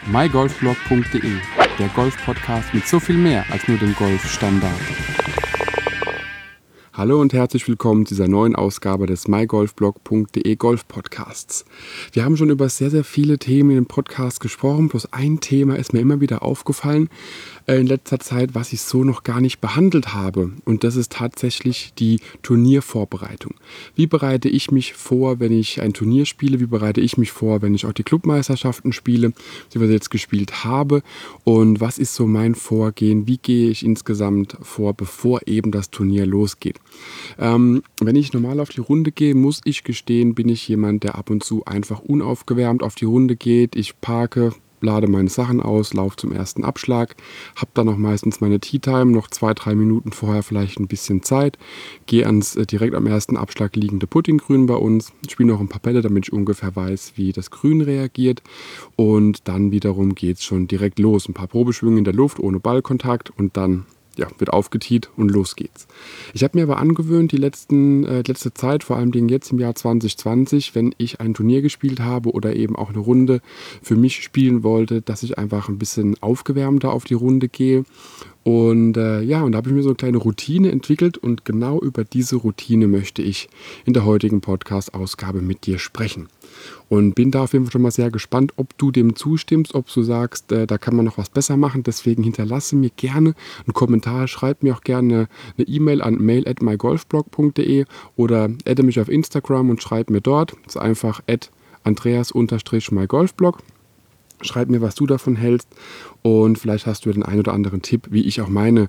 mygolfblog.de, der Golf-Podcast mit so viel mehr als nur dem Golfstandard. Hallo und herzlich willkommen zu dieser neuen Ausgabe des mygolfblog.de Golf-Podcasts. Wir haben schon über sehr, sehr viele Themen im Podcast gesprochen, bloß ein Thema ist mir immer wieder aufgefallen in letzter Zeit, was ich so noch gar nicht behandelt habe. Und das ist tatsächlich die Turniervorbereitung. Wie bereite ich mich vor, wenn ich ein Turnier spiele? Wie bereite ich mich vor, wenn ich auch die Clubmeisterschaften spiele, die wir jetzt gespielt habe? Und was ist so mein Vorgehen? Wie gehe ich insgesamt vor, bevor eben das Turnier losgeht? Wenn ich normal auf die Runde gehe, muss ich gestehen, bin ich jemand, der ab und zu einfach unaufgewärmt auf die Runde geht. Ich parke, lade meine Sachen aus, laufe zum ersten Abschlag, habe dann noch meistens meine Tea-Time, noch 2-3 Minuten vorher vielleicht ein bisschen Zeit, gehe ans direkt am ersten Abschlag liegende Puttinggrün bei uns, spiele noch ein paar Bälle, damit ich ungefähr weiß, wie das Grün reagiert, und dann wiederum geht es schon direkt los. Ein paar Probeschwünge in der Luft ohne Ballkontakt und dann wird aufgetiet und los geht's. Ich habe mir aber angewöhnt, die letzte Zeit, vor allem jetzt im Jahr 2020, wenn ich ein Turnier gespielt habe oder eben auch eine Runde für mich spielen wollte, dass ich einfach ein bisschen aufgewärmter auf die Runde gehe. Und da habe ich mir so eine kleine Routine entwickelt und genau über diese Routine möchte ich in der heutigen Podcast-Ausgabe mit dir sprechen. Und bin da auf jeden Fall schon mal sehr gespannt, ob du dem zustimmst, ob du sagst, da kann man noch was besser machen. Deswegen hinterlasse mir gerne einen Kommentar, schreib mir auch gerne eine E-Mail an mail@mygolfblog.de oder adde mich auf Instagram und schreib mir dort. Das ist einfach @andreas_mygolfblog. Schreib mir, was du davon hältst, und vielleicht hast du den einen oder anderen Tipp, wie ich auch meine,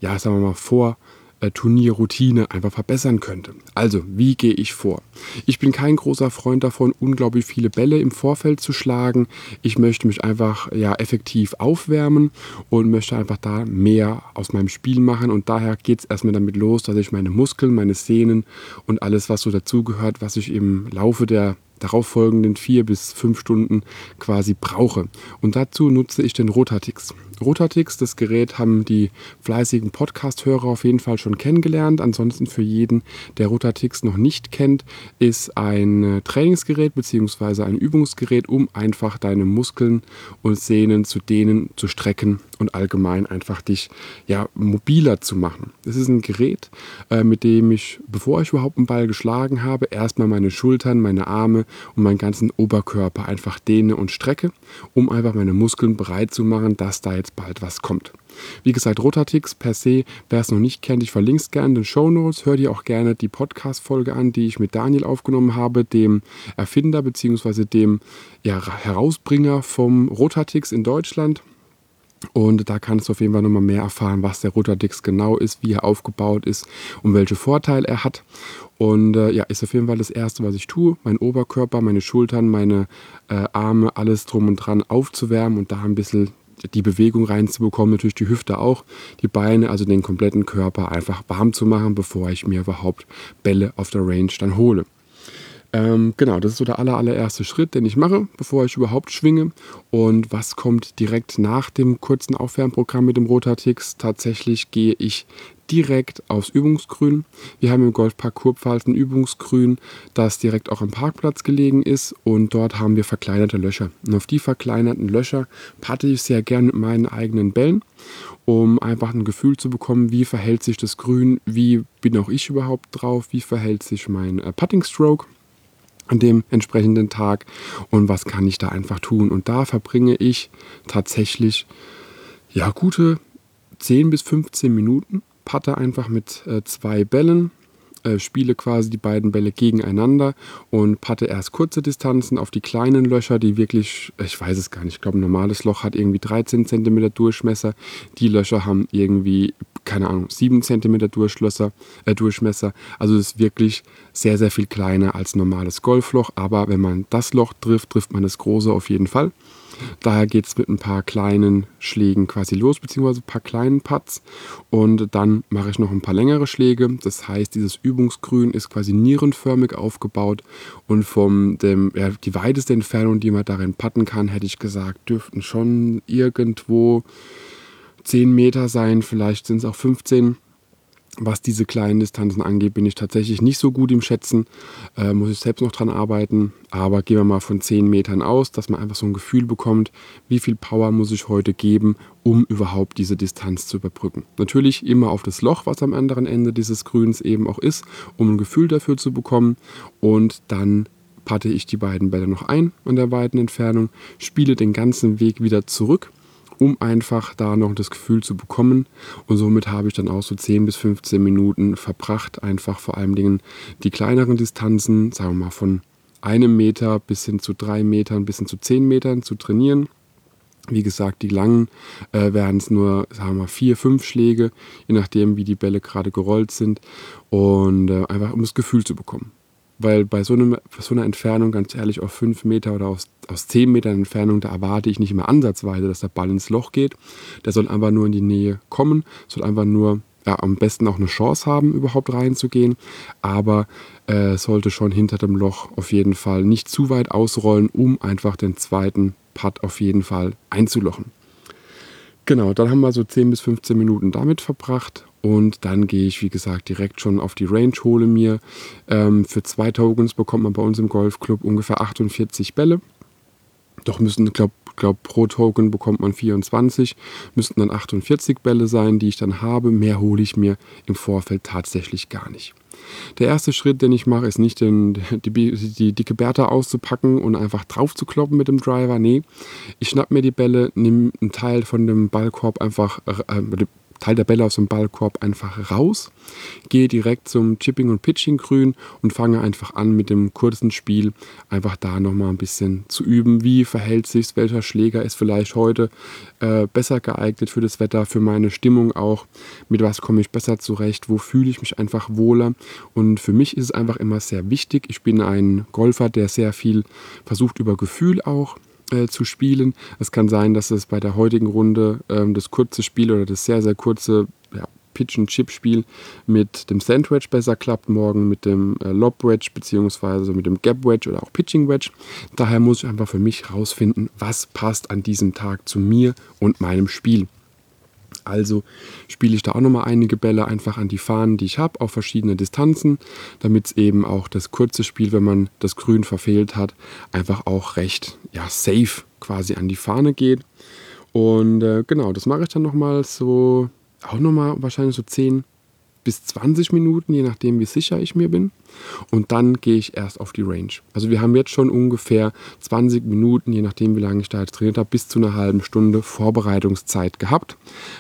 Turnierroutine einfach verbessern könnte. Also, wie gehe ich vor? Ich bin kein großer Freund davon, unglaublich viele Bälle im Vorfeld zu schlagen. Ich möchte mich einfach effektiv aufwärmen und möchte einfach da mehr aus meinem Spiel machen, und daher geht es erstmal damit los, dass ich meine Muskeln, meine Sehnen und alles, was so dazugehört, was ich im Laufe der darauffolgenden 4 bis 5 Stunden quasi brauche. Und dazu nutze ich den Rotatix. Rotatix, das Gerät, haben die fleißigen Podcast-Hörer auf jeden Fall schon kennengelernt. Ansonsten für jeden, der Rotatix noch nicht kennt, ist ein Trainingsgerät bzw. ein Übungsgerät, um einfach deine Muskeln und Sehnen zu dehnen, zu strecken und allgemein einfach dich mobiler zu machen. Das ist ein Gerät, mit dem ich, bevor ich überhaupt einen Ball geschlagen habe, erstmal meine Schultern, meine Arme und meinen ganzen Oberkörper einfach dehne und strecke, um einfach meine Muskeln bereit zu machen, dass da jetzt bald was kommt. Wie gesagt, Rotatix per se, wer es noch nicht kennt, ich verlinke es gerne in den Shownotes. Hör dir auch gerne die Podcast-Folge an, die ich mit Daniel aufgenommen habe, dem Erfinder bzw. dem Herausbringer vom Rotatix in Deutschland. Und da kannst du auf jeden Fall nochmal mehr erfahren, was der Rotatix genau ist, wie er aufgebaut ist und welche Vorteile er hat. Und ist auf jeden Fall das Erste, was ich tue, meinen Oberkörper, meine Schultern, meine Arme, alles drum und dran aufzuwärmen und da ein bisschen die Bewegung reinzubekommen, natürlich die Hüfte auch, die Beine, also den kompletten Körper einfach warm zu machen, bevor ich mir überhaupt Bälle auf der Range dann hole. Das ist so der allererste Schritt, den ich mache, bevor ich überhaupt schwinge. Und was kommt direkt nach dem kurzen Aufwärmprogramm mit dem Rotatix? Tatsächlich gehe ich direkt aufs Übungsgrün. Wir haben im Golfpark Kurpfalz ein Übungsgrün, das direkt auch am Parkplatz gelegen ist, und dort haben wir verkleinerte Löcher. Und auf die verkleinerten Löcher patte ich sehr gern mit meinen eigenen Bällen, um einfach ein Gefühl zu bekommen, wie verhält sich das Grün, wie bin auch ich überhaupt drauf, wie verhält sich mein Putting Stroke an dem entsprechenden Tag und was kann ich da einfach tun. Und da verbringe ich tatsächlich gute 10 bis 15 Minuten, patte einfach mit 2 Bällen, spiele quasi die beiden Bälle gegeneinander und patte erst kurze Distanzen auf die kleinen Löcher, die wirklich, ich weiß es gar nicht, ich glaube ein normales Loch hat irgendwie 13 cm Durchmesser, die Löcher haben irgendwie, 7 cm Durchmesser, also es ist wirklich sehr, sehr viel kleiner als normales Golfloch, aber wenn man das Loch trifft man das große auf jeden Fall. Daher geht es mit ein paar kleinen Schlägen quasi los, beziehungsweise ein paar kleinen Putts, und dann mache ich noch ein paar längere Schläge. Das heißt, dieses Übungsgrün ist quasi nierenförmig aufgebaut, und die weiteste Entfernung, die man darin putten kann, hätte ich gesagt, dürften schon irgendwo 10 Meter sein, vielleicht sind es auch 15. Was diese kleinen Distanzen angeht, bin ich tatsächlich nicht so gut im Schätzen. Muss ich selbst noch dran arbeiten. Aber gehen wir mal von 10 Metern aus, dass man einfach so ein Gefühl bekommt, wie viel Power muss ich heute geben, um überhaupt diese Distanz zu überbrücken. Natürlich immer auf das Loch, was am anderen Ende dieses Grüns eben auch ist, um ein Gefühl dafür zu bekommen. Und dann patte ich die beiden Bälle noch ein an der weiten Entfernung, spiele den ganzen Weg wieder zurück, um einfach da noch das Gefühl zu bekommen. Und somit habe ich dann auch so 10 bis 15 Minuten verbracht, einfach vor allen Dingen die kleineren Distanzen, sagen wir mal von 1 Meter bis hin zu 3 Metern, bis hin zu 10 Metern zu trainieren. Wie gesagt, die langen werden es nur, sagen wir mal, 4, 5 Schläge, je nachdem, wie die Bälle gerade gerollt sind. Und einfach um das Gefühl zu bekommen. Weil bei so einer Entfernung, ganz ehrlich, auf 5 Meter oder aus 10 Metern Entfernung, da erwarte ich nicht mehr ansatzweise, dass der Ball ins Loch geht. Der soll einfach nur in die Nähe kommen, soll einfach nur am besten auch eine Chance haben, überhaupt reinzugehen. Aber sollte schon hinter dem Loch auf jeden Fall nicht zu weit ausrollen, um einfach den zweiten Putt auf jeden Fall einzulochen. Genau, dann haben wir so 10 bis 15 Minuten damit verbracht. Und dann gehe ich, wie gesagt, direkt schon auf die Range, hole mir für 2 Tokens bekommt man bei uns im Golfclub ungefähr 48 Bälle. Doch müssen, glaube pro Token bekommt man 24, müssten dann 48 Bälle sein, die ich dann habe. Mehr hole ich mir im Vorfeld tatsächlich gar nicht. Der erste Schritt, den ich mache, ist nicht die dicke Bertha auszupacken und einfach drauf zu kloppen mit dem Driver. Nee, ich schnapp mir die Bälle, nehme einen Teil von dem Ballkorb einfach, Teil der Bälle aus dem Ballkorb einfach raus, gehe direkt zum Chipping- und Pitching-Grün und fange einfach an mit dem kurzen Spiel, einfach da nochmal ein bisschen zu üben, wie verhält sich, welcher Schläger ist vielleicht heute besser geeignet für das Wetter, für meine Stimmung auch, mit was komme ich besser zurecht, wo fühle ich mich einfach wohler. Und für mich ist es einfach immer sehr wichtig, ich bin ein Golfer, der sehr viel versucht über Gefühl auch zu spielen. Es kann sein, dass es bei der heutigen Runde das kurze Spiel oder das sehr, sehr kurze Pitch-and-Chip-Spiel mit dem Sandwedge besser klappt, morgen mit dem Lob-Wedge bzw. mit dem Gap-Wedge oder auch Pitching-Wedge. Daher muss ich einfach für mich herausfinden, was passt an diesem Tag zu mir und meinem Spiel. Also spiele ich da auch nochmal einige Bälle einfach an die Fahnen, die ich habe, auf verschiedene Distanzen, damit es eben auch das kurze Spiel, wenn man das Grün verfehlt hat, einfach auch recht safe quasi an die Fahne geht. Und genau, das mache ich dann nochmal so, auch nochmal wahrscheinlich so 10 bis 20 Minuten, je nachdem wie sicher ich mir bin. Und dann gehe ich erst auf die Range. Also wir haben jetzt schon ungefähr 20 Minuten, je nachdem wie lange ich da jetzt trainiert habe, bis zu einer halben Stunde Vorbereitungszeit gehabt.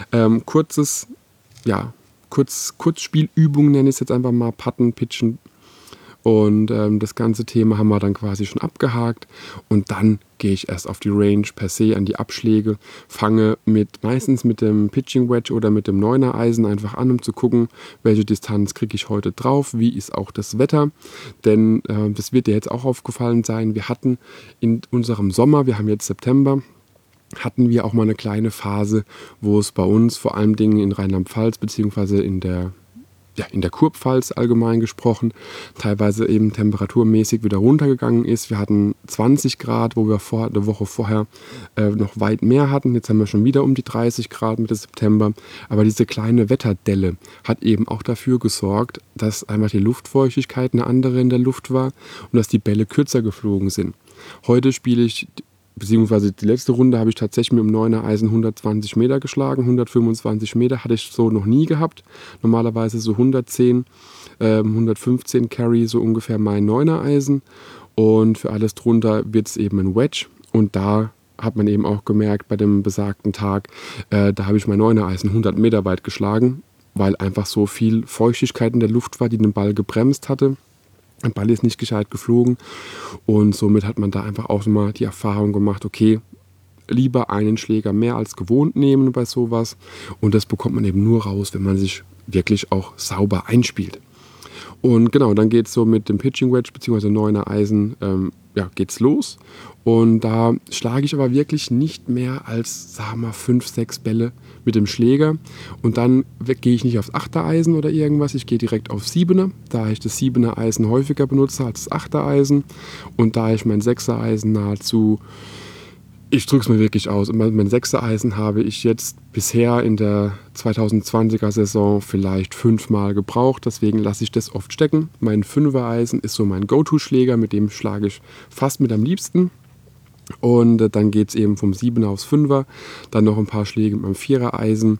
Kurzspielübungen nenne ich es jetzt einfach mal, Putten, Pitchen. Und das ganze Thema haben wir dann quasi schon abgehakt. Und dann gehe ich erst auf die Range per se an die Abschläge, fange meistens mit dem Pitching Wedge oder mit dem 9er Eisen einfach an, um zu gucken, welche Distanz kriege ich heute drauf, wie ist auch das Wetter. Denn das wird dir jetzt auch aufgefallen sein, wir hatten in unserem Sommer, wir haben jetzt September, hatten wir auch mal eine kleine Phase, wo es bei uns vor allem Dingen in Rheinland-Pfalz beziehungsweise in der Kurpfalz allgemein gesprochen, teilweise eben temperaturmäßig wieder runtergegangen ist. Wir hatten 20 Grad, wo wir eine Woche vorher noch weit mehr hatten. Jetzt haben wir schon wieder um die 30 Grad Mitte September. Aber diese kleine Wetterdelle hat eben auch dafür gesorgt, dass einfach die Luftfeuchtigkeit eine andere in der Luft war und dass die Bälle kürzer geflogen sind. Heute spiele ich, beziehungsweise die letzte Runde habe ich tatsächlich mit dem 9er Eisen 120 Meter geschlagen. 125 Meter hatte ich so noch nie gehabt. Normalerweise so 110, 115 Carry, so ungefähr mein 9er Eisen. Und für alles drunter wird es eben ein Wedge. Und da hat man eben auch gemerkt, bei dem besagten Tag, da habe ich mein 9er Eisen 100 Meter weit geschlagen, weil einfach so viel Feuchtigkeit in der Luft war, die den Ball gebremst hatte. Der Ball ist nicht gescheit geflogen und somit hat man da einfach auch mal die Erfahrung gemacht, okay, lieber einen Schläger mehr als gewohnt nehmen bei sowas und das bekommt man eben nur raus, wenn man sich wirklich auch sauber einspielt. Und genau, dann geht es so mit dem Pitching Wedge bzw. 9er Eisen, geht's los. Und da schlage ich aber wirklich nicht mehr als, 5, 6 Bälle mit dem Schläger. Und dann gehe ich nicht aufs 8er Eisen oder irgendwas, ich gehe direkt auf 7er, da ich das 7er Eisen häufiger benutze als das 8er Eisen. Und da ich mein 6er Eisen nahezu Ich drücke es mir wirklich aus. Mein 6er Eisen habe ich jetzt bisher in der 2020er Saison vielleicht 5-mal gebraucht. Deswegen lasse ich das oft stecken. Mein 5er Eisen ist so mein Go-To-Schläger. Mit dem schlage ich fast mit am liebsten. Und dann geht es eben vom 7er aufs 5er. Dann noch ein paar Schläge mit meinem 4er Eisen.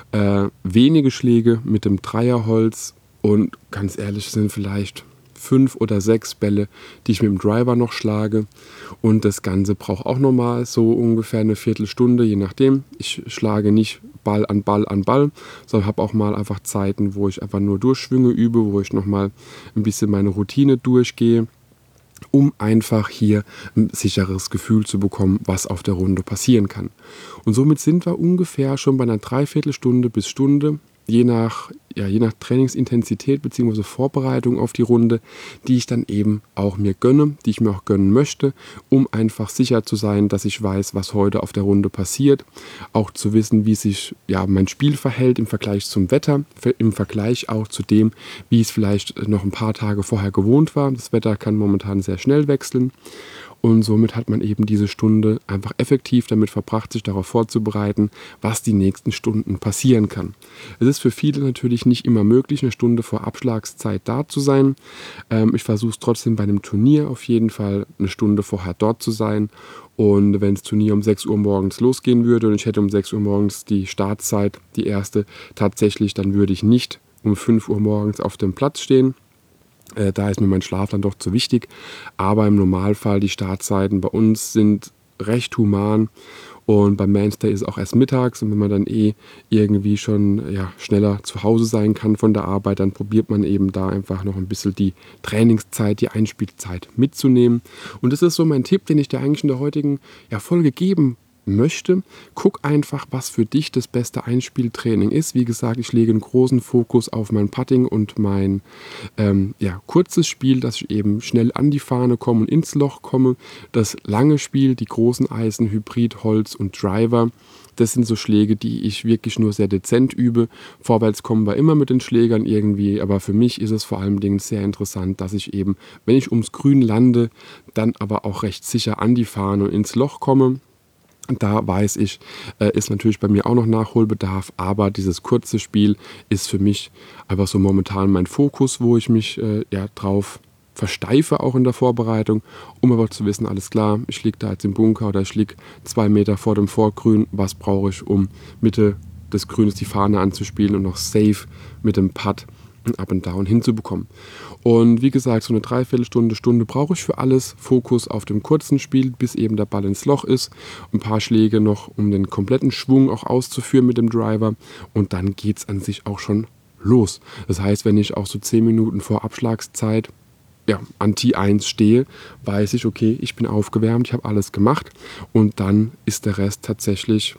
Wenige Schläge mit dem 3er Holz. Und ganz ehrlich, sind vielleicht 5 oder 6 Bälle, die ich mit dem Driver noch schlage. Und das Ganze braucht auch nochmal so ungefähr eine Viertelstunde, je nachdem. Ich schlage nicht Ball an Ball an Ball, sondern habe auch mal einfach Zeiten, wo ich einfach nur Durchschwünge übe, wo ich nochmal ein bisschen meine Routine durchgehe, um einfach hier ein sicheres Gefühl zu bekommen, was auf der Runde passieren kann. Und somit sind wir ungefähr schon bei einer Dreiviertelstunde bis Stunde, je nach Trainingsintensität bzw. Vorbereitung auf die Runde, die ich dann eben auch mir gönne, die ich mir auch gönnen möchte, um einfach sicher zu sein, dass ich weiß, was heute auf der Runde passiert, auch zu wissen, wie sich mein Spiel verhält im Vergleich zum Wetter, im Vergleich auch zu dem, wie es vielleicht noch ein paar Tage vorher gewohnt war. Das Wetter kann momentan sehr schnell wechseln. Und somit hat man eben diese Stunde einfach effektiv damit verbracht, sich darauf vorzubereiten, was die nächsten Stunden passieren kann. Es ist für viele natürlich nicht immer möglich, eine Stunde vor Abschlagszeit da zu sein. Ich versuche es trotzdem bei einem Turnier auf jeden Fall eine Stunde vorher dort zu sein. Und wenn das Turnier um 6 Uhr morgens losgehen würde und ich hätte um 6 Uhr morgens die Startzeit, die erste, tatsächlich, dann würde ich nicht um 5 Uhr morgens auf dem Platz stehen. Da ist mir mein Schlaf dann doch zu wichtig. Aber im Normalfall, die Startzeiten bei uns sind recht human. Und beim Mainstay ist es auch erst mittags. Und wenn man dann irgendwie schon schneller zu Hause sein kann von der Arbeit, dann probiert man eben da einfach noch ein bisschen die Trainingszeit, die Einspielzeit mitzunehmen. Und das ist so mein Tipp, den ich dir eigentlich in der heutigen Folge geben möchte. Guck einfach, was für dich das beste Einspieltraining ist. Wie gesagt, ich lege einen großen Fokus auf mein Putting und mein kurzes Spiel, dass ich eben schnell an die Fahne komme und ins Loch komme. Das lange Spiel, die großen Eisen, Hybrid, Holz und Driver, das sind so Schläge, die ich wirklich nur sehr dezent übe. Vorwärts kommen wir immer mit den Schlägern irgendwie, aber für mich ist es vor allem sehr interessant, dass ich eben, wenn ich ums Grün lande, dann aber auch recht sicher an die Fahne und ins Loch komme. Da weiß ich, ist natürlich bei mir auch noch Nachholbedarf, aber dieses kurze Spiel ist für mich einfach so momentan mein Fokus, wo ich mich drauf versteife, auch in der Vorbereitung, um aber zu wissen, alles klar, ich liege da jetzt im Bunker oder ich liege 2 Meter vor dem Vorgrün, was brauche ich, um Mitte des Grüns die Fahne anzuspielen und noch safe mit dem Putt ein Up and Down hinzubekommen. Und wie gesagt, so eine Dreiviertelstunde brauche ich für alles. Fokus auf dem kurzen Spiel, bis eben der Ball ins Loch ist. Ein paar Schläge noch, um den kompletten Schwung auch auszuführen mit dem Driver. Und dann geht es an sich auch schon los. Das heißt, wenn ich auch so 10 Minuten vor Abschlagszeit an Tee 1 stehe, weiß ich, okay, ich bin aufgewärmt, ich habe alles gemacht. Und dann ist der Rest tatsächlich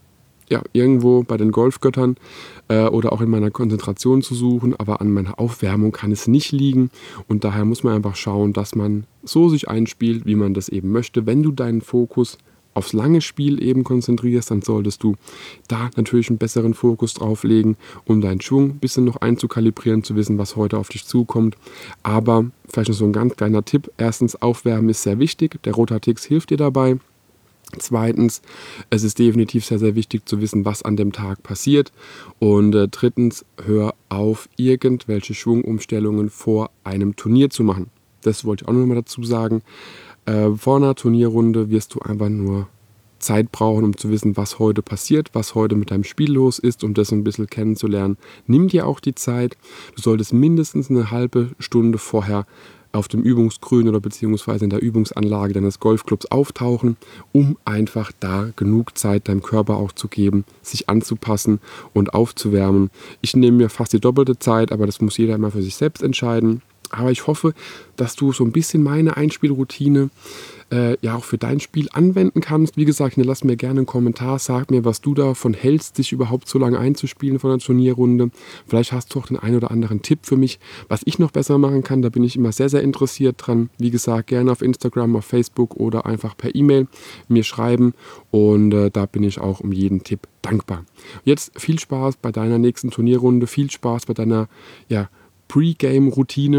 irgendwo bei den Golfgöttern oder auch in meiner Konzentration zu suchen, aber an meiner Aufwärmung kann es nicht liegen und daher muss man einfach schauen, dass man so sich einspielt, wie man das eben möchte. Wenn du deinen Fokus aufs lange Spiel eben konzentrierst, dann solltest du da natürlich einen besseren Fokus drauf legen, um deinen Schwung ein bisschen noch einzukalibrieren, zu wissen, was heute auf dich zukommt. Aber vielleicht noch so ein ganz kleiner Tipp. Erstens, Aufwärmen ist sehr wichtig. Der Rotatix hilft dir dabei. Zweitens, es ist definitiv sehr, sehr wichtig zu wissen, was an dem Tag passiert. Und drittens, hör auf, irgendwelche Schwungumstellungen vor einem Turnier zu machen. Das wollte ich auch noch mal dazu sagen. Vor einer Turnierrunde wirst du einfach nur Zeit brauchen, um zu wissen, was heute passiert, was heute mit deinem Spiel los ist, um das ein bisschen kennenzulernen. Nimm dir auch die Zeit. Du solltest mindestens eine halbe Stunde vorher auf dem Übungsgrün oder beziehungsweise in der Übungsanlage deines Golfclubs auftauchen, um einfach da genug Zeit deinem Körper auch zu geben, sich anzupassen und aufzuwärmen. Ich nehme mir fast die doppelte Zeit, aber das muss jeder immer für sich selbst entscheiden. Aber ich hoffe, dass du so ein bisschen meine Einspielroutine auch für dein Spiel anwenden kannst. Wie gesagt, lass mir gerne einen Kommentar, sag mir, was du davon hältst, dich überhaupt so lange einzuspielen von der Turnierrunde. Vielleicht hast du auch den einen oder anderen Tipp für mich, was ich noch besser machen kann. Da bin ich immer sehr, sehr interessiert dran. Wie gesagt, gerne auf Instagram, auf Facebook oder einfach per E-Mail mir schreiben und da bin ich auch um jeden Tipp dankbar. Jetzt viel Spaß bei deiner nächsten Turnierrunde, viel Spaß bei deiner Pre-Game-Routine.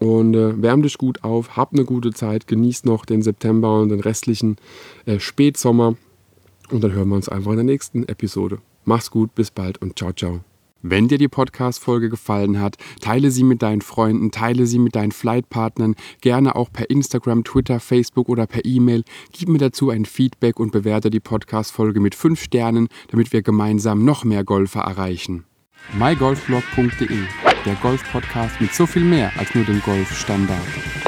Und wärm dich gut auf, hab eine gute Zeit, genießt noch den September und den restlichen Spätsommer. Und dann hören wir uns einfach in der nächsten Episode. Mach's gut, bis bald und ciao, ciao. Wenn dir die Podcast-Folge gefallen hat, teile sie mit deinen Freunden, teile sie mit deinen Flightpartnern, gerne auch per Instagram, Twitter, Facebook oder per E-Mail. Gib mir dazu ein Feedback und bewerte die Podcast-Folge mit 5 Sternen, damit wir gemeinsam noch mehr Golfer erreichen. mygolfblog.de, der Golf-Podcast mit so viel mehr als nur dem Golfstandard.